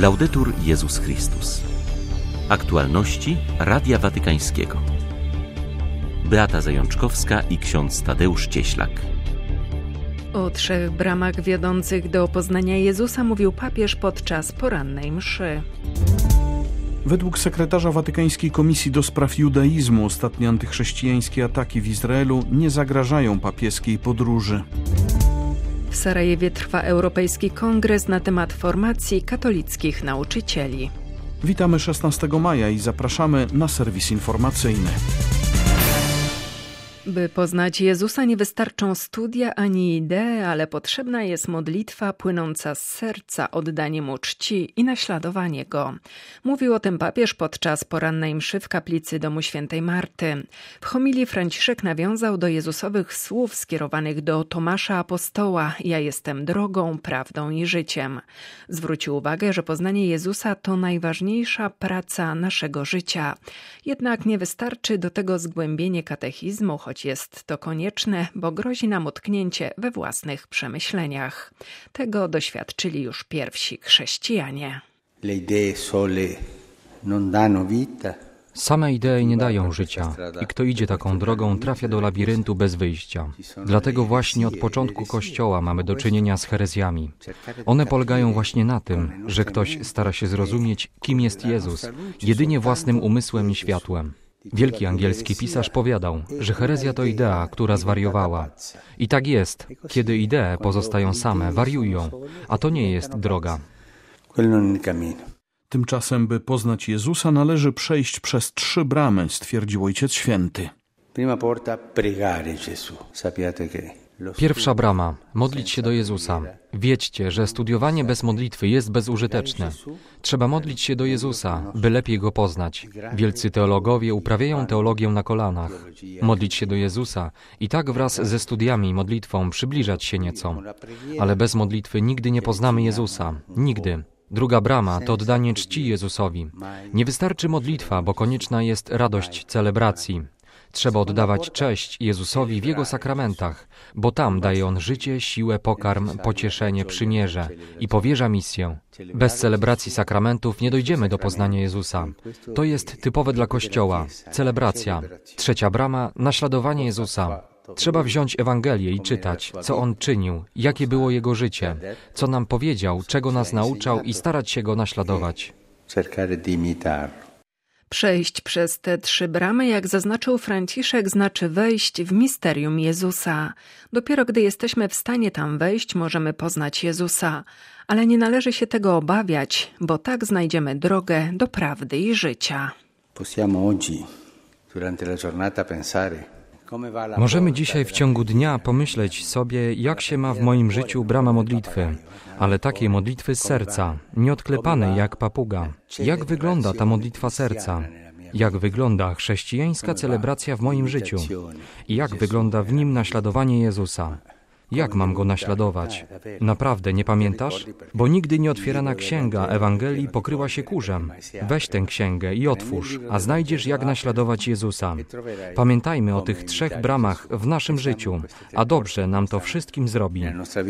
Laudetur Jezus Chrystus. Aktualności Radia Watykańskiego. Beata Zajączkowska i ksiądz Tadeusz Cieślak. O 3 bramach wiodących do poznania Jezusa mówił papież podczas porannej mszy. Według sekretarza Watykańskiej Komisji do Spraw Judaizmu ostatnie antychrześcijańskie ataki w Izraelu nie zagrażają papieskiej podróży. W Sarajewie trwa Europejski Kongres na temat formacji katolickich nauczycieli. Witamy 16 maja i zapraszamy na serwis informacyjny. By poznać Jezusa, nie wystarczą studia ani idee, ale potrzebna jest modlitwa płynąca z serca, oddanie Mu czci i naśladowanie Go. Mówił o tym papież podczas porannej mszy w kaplicy domu świętej Marty. W homilii Franciszek nawiązał do Jezusowych słów skierowanych do Tomasza Apostoła: ja jestem drogą, prawdą i życiem. Zwrócił uwagę, że poznanie Jezusa to najważniejsza praca naszego życia. Jednak nie wystarczy do tego zgłębienie katechizmu, choć jest to konieczne, bo grozi nam utknięcie we własnych przemyśleniach. Tego doświadczyli już pierwsi chrześcijanie. Same idee nie dają życia i kto idzie taką drogą, trafia do labiryntu bez wyjścia. Dlatego właśnie od początku Kościoła mamy do czynienia z herezjami. One polegają właśnie na tym, że ktoś stara się zrozumieć, kim jest Jezus, jedynie własnym umysłem i światłem. Wielki angielski pisarz powiadał, że herezja to idea, która zwariowała. I tak jest, kiedy idee pozostają same, wariują, a to nie jest droga. Tymczasem, by poznać Jezusa, należy przejść przez 3 bramy, stwierdził Ojciec Święty. Pierwsza brama – modlić się do Jezusa. Wiedźcie, że studiowanie bez modlitwy jest bezużyteczne. Trzeba modlić się do Jezusa, by lepiej Go poznać. Wielcy teologowie uprawiają teologię na kolanach. Modlić się do Jezusa i tak wraz ze studiami i modlitwą przybliżać się nieco. Ale bez modlitwy nigdy nie poznamy Jezusa. Nigdy. Druga brama to oddanie czci Jezusowi. Nie wystarczy modlitwa, bo konieczna jest radość celebracji. Trzeba oddawać cześć Jezusowi w Jego sakramentach, bo tam daje On życie, siłę, pokarm, pocieszenie, przymierze i powierza misję. Bez celebracji sakramentów nie dojdziemy do poznania Jezusa. To jest typowe dla Kościoła. Celebracja. Trzecia brama – naśladowanie Jezusa. Trzeba wziąć Ewangelię i czytać, co On czynił, jakie było Jego życie, co nam powiedział, czego nas nauczał i starać się Go naśladować. Przejść przez te 3 bramy, jak zaznaczył Franciszek, znaczy wejść w misterium Jezusa. Dopiero gdy jesteśmy w stanie tam wejść, możemy poznać Jezusa. Ale nie należy się tego obawiać, bo tak znajdziemy drogę do prawdy i życia. Możemy dzisiaj w ciągu dnia pomyśleć sobie, jak się ma w moim życiu brama modlitwy, ale takiej modlitwy z serca, nieodklepanej jak papuga. Jak wygląda ta modlitwa serca? Jak wygląda chrześcijańska celebracja w moim życiu? I jak wygląda w nim naśladowanie Jezusa? Jak mam Go naśladować? Naprawdę nie pamiętasz? Bo nigdy nieotwierana księga Ewangelii pokryła się kurzem. Weź tę księgę i otwórz, a znajdziesz, jak naśladować Jezusa. Pamiętajmy o tych 3 bramach w naszym życiu, a dobrze nam to wszystkim zrobi.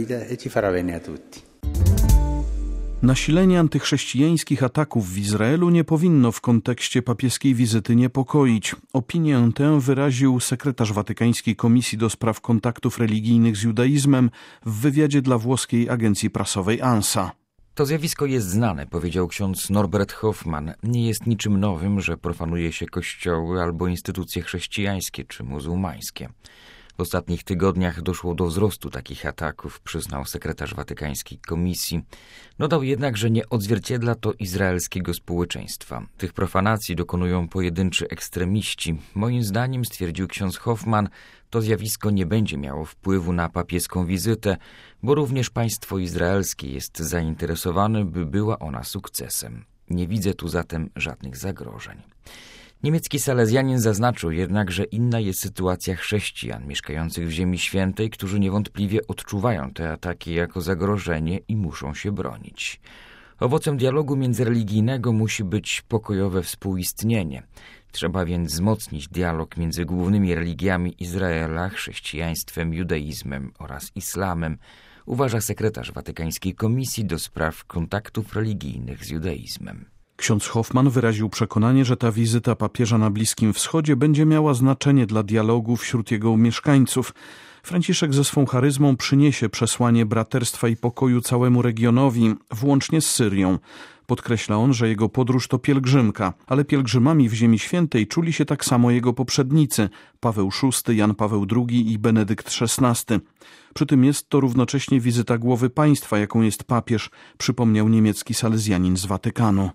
Nasilenie antychrześcijańskich ataków w Izraelu nie powinno w kontekście papieskiej wizyty niepokoić. Opinię tę wyraził sekretarz Watykańskiej Komisji do Spraw Kontaktów Religijnych z Judaizmem w wywiadzie dla włoskiej agencji prasowej ANSA. To zjawisko jest znane, powiedział ksiądz Norbert Hoffmann. Nie jest niczym nowym, że profanuje się kościoły albo instytucje chrześcijańskie czy muzułmańskie. W ostatnich tygodniach doszło do wzrostu takich ataków, przyznał sekretarz Watykańskiej Komisji. Dodał jednak, że nie odzwierciedla to izraelskiego społeczeństwa. Tych profanacji dokonują pojedynczy ekstremiści. Moim zdaniem, stwierdził ksiądz Hoffmann, to zjawisko nie będzie miało wpływu na papieską wizytę, bo również państwo izraelskie jest zainteresowane, by była ona sukcesem. Nie widzę tu zatem żadnych zagrożeń. Niemiecki salezjanin zaznaczył jednak, że inna jest sytuacja chrześcijan mieszkających w Ziemi Świętej, którzy niewątpliwie odczuwają te ataki jako zagrożenie i muszą się bronić. Owocem dialogu międzyreligijnego musi być pokojowe współistnienie. Trzeba więc wzmocnić dialog między głównymi religiami Izraela, chrześcijaństwem, judaizmem oraz islamem, uważa sekretarz Watykańskiej Komisji do spraw kontaktów religijnych z judaizmem. Ksiądz Hoffman wyraził przekonanie, że ta wizyta papieża na Bliskim Wschodzie będzie miała znaczenie dla dialogu wśród jego mieszkańców. Franciszek ze swą charyzmą przyniesie przesłanie braterstwa i pokoju całemu regionowi, włącznie z Syrią. Podkreśla on, że jego podróż to pielgrzymka, ale pielgrzymami w Ziemi Świętej czuli się tak samo jego poprzednicy, Paweł VI, Jan Paweł II i Benedykt XVI. Przy tym jest to równocześnie wizyta głowy państwa, jaką jest papież, przypomniał niemiecki salezjanin z Watykanu.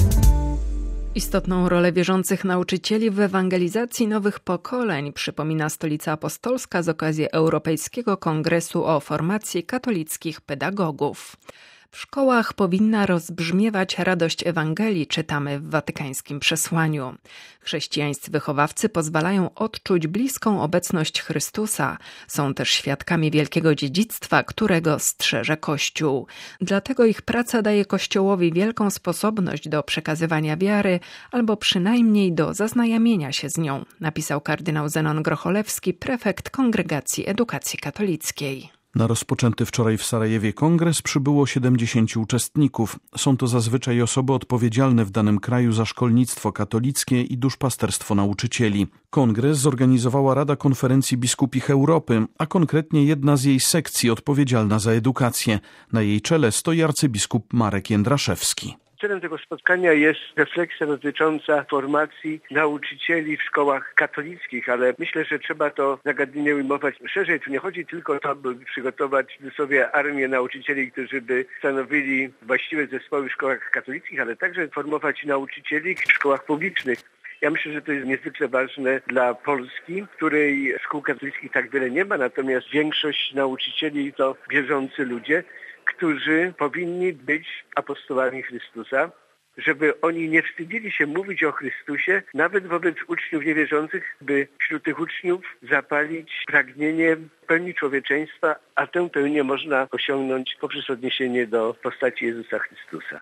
Istotną rolę wierzących nauczycieli w ewangelizacji nowych pokoleń przypomina Stolica Apostolska z okazji Europejskiego Kongresu o formacji katolickich pedagogów. W szkołach powinna rozbrzmiewać radość Ewangelii, czytamy w watykańskim przesłaniu. Chrześcijańscy wychowawcy pozwalają odczuć bliską obecność Chrystusa. Są też świadkami wielkiego dziedzictwa, którego strzeże Kościół. Dlatego ich praca daje Kościołowi wielką sposobność do przekazywania wiary, albo przynajmniej do zaznajamienia się z nią, napisał kardynał Zenon Grocholewski, prefekt Kongregacji Edukacji Katolickiej. Na rozpoczęty wczoraj w Sarajewie kongres przybyło 70 uczestników. Są to zazwyczaj osoby odpowiedzialne w danym kraju za szkolnictwo katolickie i duszpasterstwo nauczycieli. Kongres zorganizowała Rada Konferencji Biskupich Europy, a konkretnie jedna z jej sekcji odpowiedzialna za edukację. Na jej czele stoi arcybiskup Marek Jędraszewski. Celem tego spotkania jest refleksja dotycząca formacji nauczycieli w szkołach katolickich, ale myślę, że trzeba to zagadnienie ujmować szerzej. Tu nie chodzi tylko o to, by przygotować sobie armię nauczycieli, którzy by stanowili właściwe zespoły w szkołach katolickich, ale także formować nauczycieli w szkołach publicznych. Ja myślę, że to jest niezwykle ważne dla Polski, w której szkół katolickich tak wiele nie ma, natomiast większość nauczycieli to wierzący ludzie, którzy powinni być apostołami Chrystusa, żeby oni nie wstydzili się mówić o Chrystusie, nawet wobec uczniów niewierzących, by wśród tych uczniów zapalić pragnienie pełni człowieczeństwa, a tę pełnię można osiągnąć poprzez odniesienie do postaci Jezusa Chrystusa.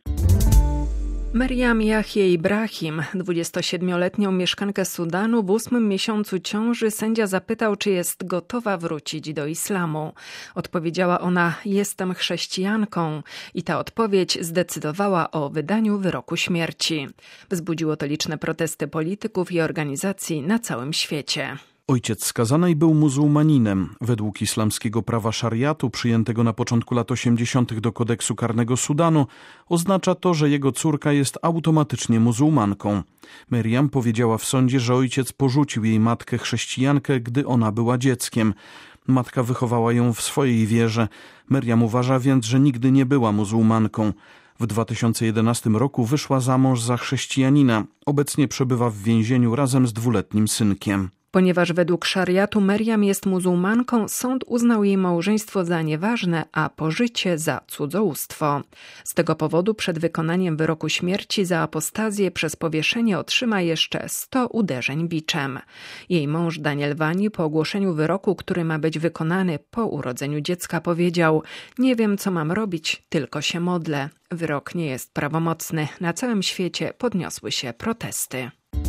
Meriam Yahie Ibrahim, 27-letnią mieszkankę Sudanu, w 8. miesiącu ciąży sędzia zapytał, czy jest gotowa wrócić do islamu. Odpowiedziała ona: jestem chrześcijanką, i ta odpowiedź zdecydowała o wydaniu wyroku śmierci. Wzbudziło to liczne protesty polityków i organizacji na całym świecie. Ojciec skazanej był muzułmaninem. Według islamskiego prawa szariatu, przyjętego na początku lat 80. do kodeksu karnego Sudanu, oznacza to, że jego córka jest automatycznie muzułmanką. Meriam powiedziała w sądzie, że ojciec porzucił jej matkę chrześcijankę, gdy ona była dzieckiem. Matka wychowała ją w swojej wierze. Meriam uważa więc, że nigdy nie była muzułmanką. W 2011 roku wyszła za mąż za chrześcijanina. Obecnie przebywa w więzieniu razem z 2-letnim synkiem. Ponieważ według szariatu Meriam jest muzułmanką, sąd uznał jej małżeństwo za nieważne, a pożycie za cudzołóstwo. Z tego powodu przed wykonaniem wyroku śmierci za apostazję przez powieszenie otrzyma jeszcze 100 uderzeń biczem. Jej mąż Daniel Wani po ogłoszeniu wyroku, który ma być wykonany po urodzeniu dziecka, powiedział: nie wiem, co mam robić, tylko się modlę. Wyrok nie jest prawomocny. Na całym świecie podniosły się protesty.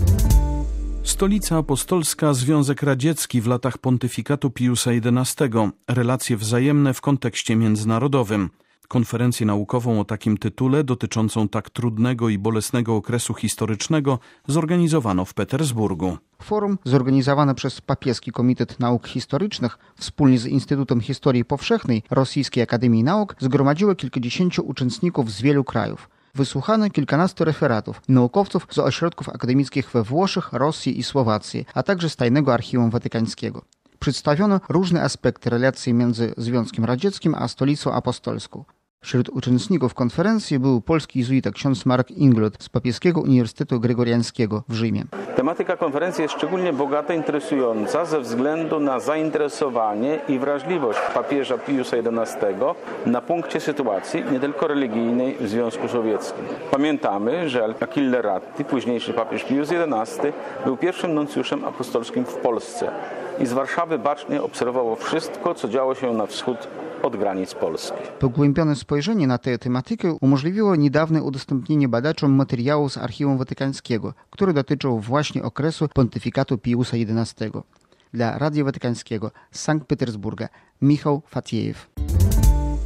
Stolica Apostolska, Związek Radziecki w latach pontyfikatu Piusa XI. Relacje wzajemne w kontekście międzynarodowym. Konferencję naukową o takim tytule, dotyczącą tak trudnego i bolesnego okresu historycznego, zorganizowano w Petersburgu. Forum zorganizowane przez Papieski Komitet Nauk Historycznych wspólnie z Instytutem Historii Powszechnej Rosyjskiej Akademii Nauk zgromadziło kilkudziesięciu uczestników z wielu krajów. Wysłuchano kilkunastu referatów naukowców z ośrodków akademickich we Włoszech, Rosji i Słowacji, a także z Tajnego Archiwum Watykańskiego. Przedstawiono różne aspekty relacji między Związkiem Radzieckim a Stolicą Apostolską. Wśród uczestników konferencji był polski jezuita ksiądz Marek Inglot z Papieskiego Uniwersytetu Gregoriańskiego w Rzymie. Tematyka konferencji jest szczególnie bogata, interesująca ze względu na zainteresowanie i wrażliwość papieża Piusa XI na punkcie sytuacji nie tylko religijnej w Związku Sowieckim. Pamiętamy, że Achille Ratti, późniejszy papież Pius XI, był pierwszym nuncjuszem apostolskim w Polsce i z Warszawy bacznie obserwował wszystko, co działo się na wschód od granic Polski. Pogłębione spojrzenie na tę tematykę umożliwiło niedawne udostępnienie badaczom materiału z Archiwum Watykańskiego, który dotyczył właśnie okresu pontyfikatu Piusa XI. Dla Radia Watykańskiego z Sankt Petersburga Michał Fatiejew.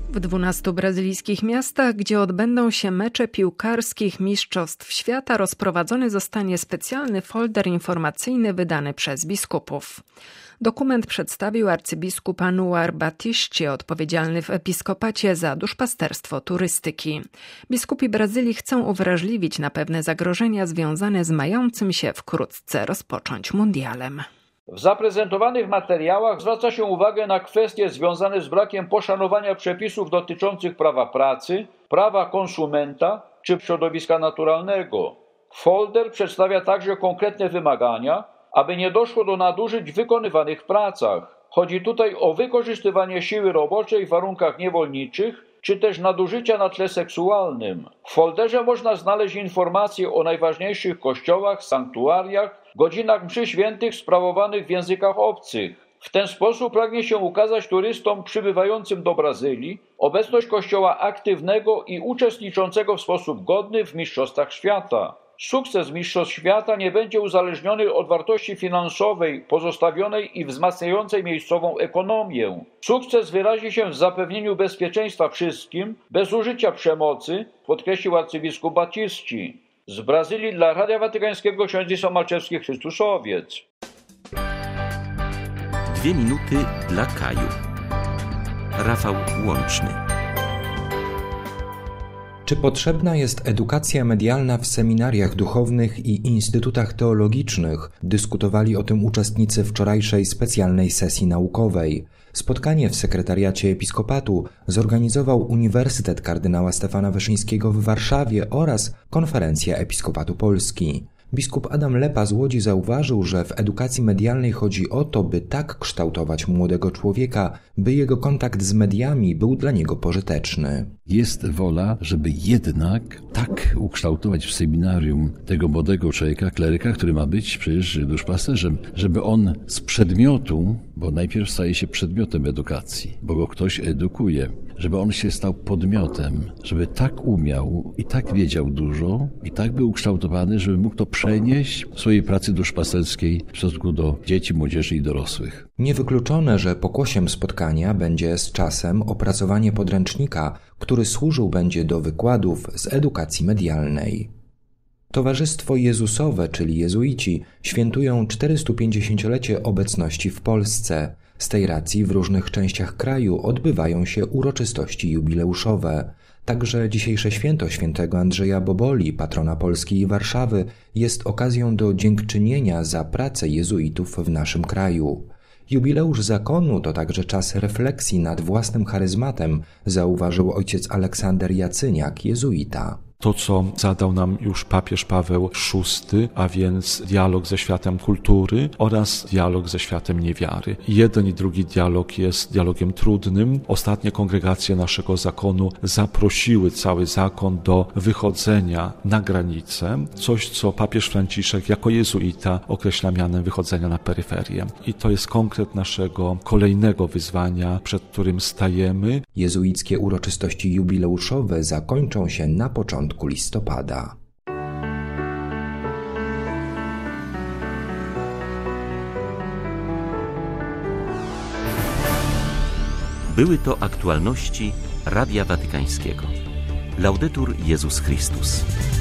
W 12 brazylijskich miastach, gdzie odbędą się mecze piłkarskich mistrzostw świata, rozprowadzony zostanie specjalny folder informacyjny wydany przez biskupów. Dokument przedstawił arcybiskup Anuar Batiści, odpowiedzialny w episkopacie za duszpasterstwo turystyki. Biskupi Brazylii chcą uwrażliwić na pewne zagrożenia związane z mającym się wkrótce rozpocząć mundialem. W zaprezentowanych materiałach zwraca się uwagę na kwestie związane z brakiem poszanowania przepisów dotyczących prawa pracy, prawa konsumenta czy środowiska naturalnego. Folder przedstawia także konkretne wymagania, aby nie doszło do nadużyć w wykonywanych pracach. Chodzi tutaj o wykorzystywanie siły roboczej w warunkach niewolniczych, czy też nadużycia na tle seksualnym. W folderze można znaleźć informacje o najważniejszych kościołach, sanktuariach, godzinach mszy świętych sprawowanych w językach obcych. W ten sposób pragnie się ukazać turystom przybywającym do Brazylii obecność kościoła aktywnego i uczestniczącego w sposób godny w mistrzostwach świata. Sukces mistrzostw świata nie będzie uzależniony od wartości finansowej pozostawionej i wzmacniającej miejscową ekonomię. Sukces wyrazi się w zapewnieniu bezpieczeństwa wszystkim, bez użycia przemocy, podkreślił arcybiskup Batiści. Z Brazylii dla Radia Watykańskiego ksiądz Ison Malczewski, Chrystusowiec. 2 minuty dla Kaju. Rafał Łączny. Czy potrzebna jest edukacja medialna w seminariach duchownych i instytutach teologicznych? Dyskutowali o tym uczestnicy wczorajszej specjalnej sesji naukowej. Spotkanie w sekretariacie episkopatu zorganizował Uniwersytet Kardynała Stefana Wyszyńskiego w Warszawie oraz Konferencja Episkopatu Polski. Biskup Adam Lepa z Łodzi zauważył, że w edukacji medialnej chodzi o to, by tak kształtować młodego człowieka, by jego kontakt z mediami był dla niego pożyteczny. Jest wola, żeby jednak tak ukształtować w seminarium tego młodego człowieka, kleryka, który ma być przecież duszpasterzem, żeby on z przedmiotu, bo najpierw staje się przedmiotem edukacji, bo go ktoś edukuje, żeby on się stał podmiotem, żeby tak umiał i tak wiedział dużo i tak był ukształtowany, żeby mógł to przenieść w swojej pracy duszpasterskiej w stosunku do dzieci, młodzieży i dorosłych. Niewykluczone, że pokłosiem spotkania będzie z czasem opracowanie podręcznika, który służył będzie do wykładów z edukacji medialnej. Towarzystwo Jezusowe, czyli jezuici, świętują 450-lecie obecności w Polsce. Z tej racji w różnych częściach kraju odbywają się uroczystości jubileuszowe. Także dzisiejsze święto świętego Andrzeja Boboli, patrona Polski i Warszawy, jest okazją do dziękczynienia za pracę jezuitów w naszym kraju. Jubileusz zakonu to także czas refleksji nad własnym charyzmatem, zauważył ojciec Aleksander Jacyniak, jezuita. To, co zadał nam już papież Paweł VI, a więc dialog ze światem kultury oraz dialog ze światem niewiary. Jeden i drugi dialog jest dialogiem trudnym. Ostatnie kongregacje naszego zakonu zaprosiły cały zakon do wychodzenia na granicę. Coś, co papież Franciszek jako jezuita określa mianem wychodzenia na peryferię. I to jest konkret naszego kolejnego wyzwania, przed którym stajemy. Jezuickie uroczystości jubileuszowe zakończą się na początku listopada. Były to aktualności Radia Watykańskiego. Laudetur Jezus Chrystus.